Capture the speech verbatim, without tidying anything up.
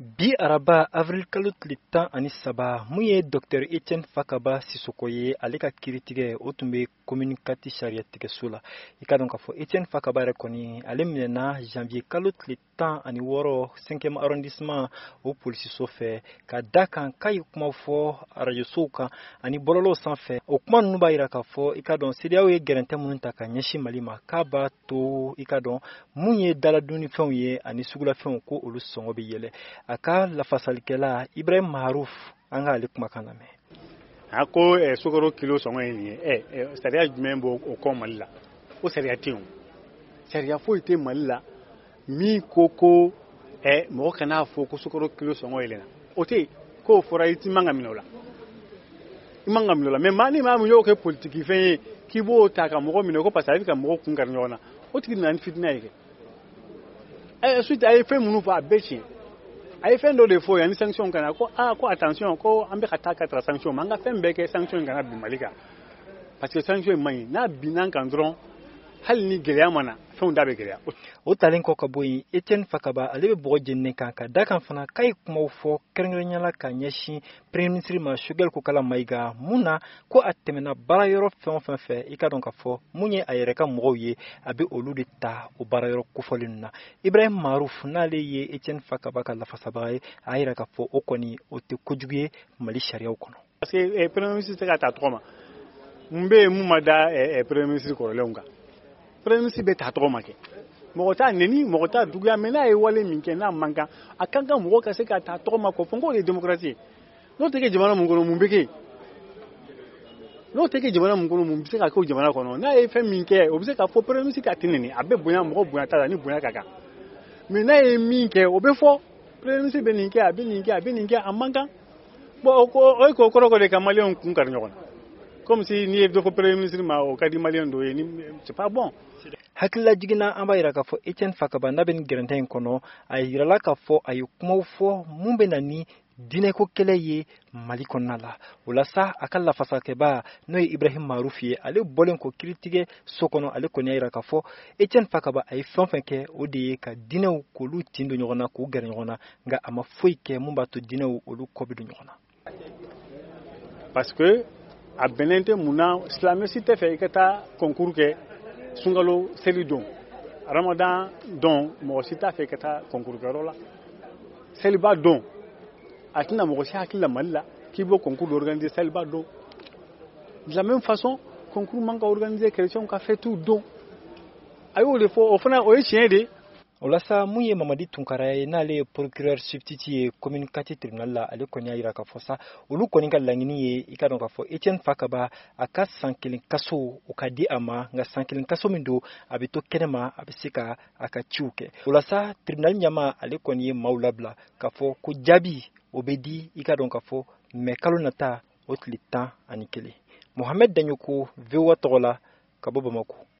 Bi araba avril kalo tile tan ani saba mun ye Dr Etienne Fakaba Sisoko ye ale ka kiritigɛ o tun bɛ communiqué sariyatigɛso la. I ka dɔn k'a fɔ Etienne Fakaba yɛrɛ kɔni ale minɛna janvier kalo tile tan ani wɔɔrɔ cinquième arrondissement o polisiso fɛ ka da kan k'a ye kuma fɔ arajosow kan ani bɔlɔlɔw sanfɛ. O kuma ninnu b'a jira k'a fɔ i ka dɔn C D A O ye gɛrɛntɛ minnu ta ka ɲɛsin Mali ma k'a b'a to i ka dɔn mun ye daladunifɛnw ye ani sugulafɛnw ko olu sɔngɔ bɛ yɛlɛ. A ka lafasalikɛla Ibrahim Maruf an ka ale kumakan lamɛn. A ko sukaro kilo sɔngɔ ye nin ye ɛ sariya jumɛn b'o o kɔ Mali la o sariya tɛ yen sariya foyi tɛ Mali la min ko ko ɛ mɔgɔ kana fɔ ko sukaro kilo sɔngɔ yɛlɛna o tɛ yen k'o fɔra i ti man ka minɛ o la i man ka minɛ o la mais maa ni maa min y'o kɛ politiki fɛn ye k'i b'o ta ka mɔgɔ minɛ ko parce que a bɛ ka mɔgɔ kun kari ɲɔgɔn na o tigi nana ni fitina ye kɛ ɛ suite a ye fɛn minnu fɔ a bɛɛ tiɲɛ. A ye fɛn dɔ de fɔ yanni sanction kana ko ah ko attention ko an bɛ ka taa ka taa sanction ma an ka fɛn bɛɛ kɛ sanction kana bin Mali kan parce que sanction man ɲi n'a binna kan dɔrɔn hali ni gɛlɛya mana fɛnw da bɛ gɛlɛya. O talen kɔ ka bɔ yen Etienne Fakaba ale bɛ bɔgɔ jeninen kan ka da kan fana k'a ye kumaw fɔ kɛrɛnkɛrɛnnenya ka ɲɛsin premier ministre ma Choguel Kokala Mayiga mun na ko a tɛmɛna baara yɔrɔ fɛn o fɛn fɛ i ka dɔn k'a fɔ mun ye a yɛrɛ ka mɔgɔw ye a bɛ olu de ta o baara yɔrɔ kofɔlen na. Ibrahim Maruf n'ale ye Etienne Fakaba ka lafasabaga ye a yɛrɛ k'a fɔ o kɔni o tɛ kojugu ye Mali sariyaw kɔnɔ. Parce que premier ministre tɛ ka taa tɔgɔ ma mun bɛ yen mun ma da premier ministre kɔrɔlenw kan premier ministre bɛ taa tɔgɔ ma kɛ mɔgɔ t'a neni mɔgɔ t'a duguya mais n'a ye wale min kɛ n'a man kan a kan ka mɔgɔ ka se ka taa tɔgɔ ma kɔ fɔ n k'o ye démocratie ye n'o tɛ kɛ jamana mun kɔnɔ mun bɛ kɛ n'o tɛ kɛ jamana mun kɔnɔ mun bɛ se ka kɛ o jamana kɔnɔ n'a ye fɛn min kɛ o bɛ se ka fɔ premier ministre ka tɛ neni a bɛ bonya mɔgɔ bonya t'a la ni bonya ka kan mais n'a ye min kɛ o bɛ fɔ premier ministre bɛ nin kɛ a bɛ nin kɛ a bɛ nin kɛ a man kan bon o ye k'o kɔrɔ de ka maliyɛnw kun kari ɲɔgɔn na comme si n'i ye dɔ fɔ premier ministre ma o ka di maliyɛn dɔ ye c'est pas bon. Hakilila jiginna an b'a yira k'a fɔ Etienne Fakaba n'a bɛ nin gɛrɛntɛ in kɔnɔ a yirala k'a fɔ a ye kumaw fɔ mun bɛ na ni diinɛko kɛlɛ ye Mali kɔnɔna la o la sa a ka lafasakɛba n'o ye Ibrahim Maruf ye ale bɔlen ko kiritigɛ so kɔnɔ ale kɔni y'a yira k'a fɔ Etienne Fakaba a ye fɛn fɛn kɛ o de ye ka diinɛw k'olu tin don ɲɔgɔn na k'u gɛrɛ ɲɔgɔn na nka a ma foyi kɛ mun b'a to diinɛw olu kɔ bɛ don ɲɔgɔn na. Parce que a bɛnnen tɛ mun na silamɛ si tɛ fɛ i ka taa concours kɛ sunkalo seli don ramadan don mɔgɔ si t'a fɛ ka taa concours kɛyɔrɔ la seliba don a tɛna mɔgɔ si hakili la Mali la k'i b'o concours organiser seliba don de la même façon concours man ka organiser chrétiens ka fêtu don a y'o de fɔ o fana o ye tiɲɛ de. O la sa mun ye Mamadi Tunkara ye n'ale ye procureur substitut ye communiqué tribunal la ale kɔni y'a yira k'a fɔ sa olu kɔni ka laɲini ye i ka dɔn k'a fɔ Etienne Fakaba a ka san kelen kaso o ka di a ma nka san kelen kaso min don a bɛ to kɛnɛma a bɛ se ka a ka ciw kɛ. O la sa tribunal ɲɛma ale kɔni ye maaw labila k'a fɔ ko jaabi o bɛ di i ka dɔn k'a fɔ mai kalo nata o tile tan ani kelen. Mohamed Danyoko V O A tɔgɔ la ka bɔ Bamako.